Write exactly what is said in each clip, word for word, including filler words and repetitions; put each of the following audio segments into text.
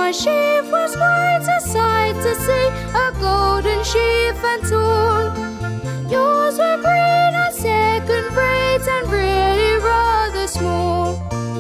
My sheaf was quite a sight to see, a golden sheaf and tall. Yours were green and second rate and really rather small.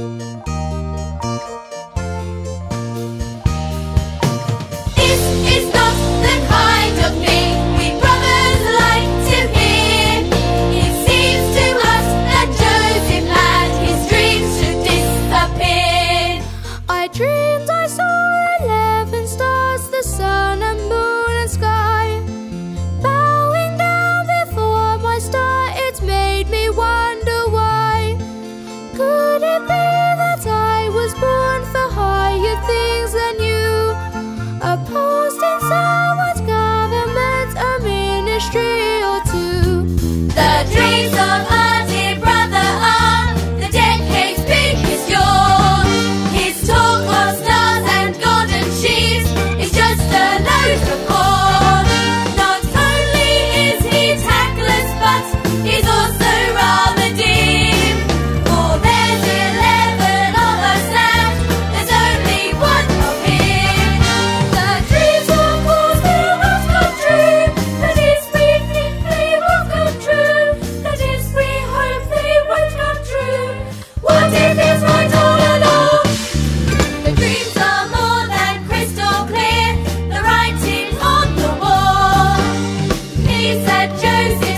This is not the kind of thing we brothers like to hear. It seems to us that Joseph and his dreams should disappear. I dreamed I saw eleven stars, the sun and moon and sky, bowing down before my star. It made me wonder why. Could it be that I was born for higher things than you? A post in someone's government, a ministry or two. The dreams of our dear brother are the decade's biggest yawn. His talk of stars and golden sheaves is just a load of corn. Not only is he tactless, but he's also rather dim. For there's eleven of us and there's only one of him. The dreams of course will not come true. That is, we think they will come true. That is, we hope they won't come true. What if it's right all along? The dreams are more than crystal clear, the writing's on the wall. He said Joseph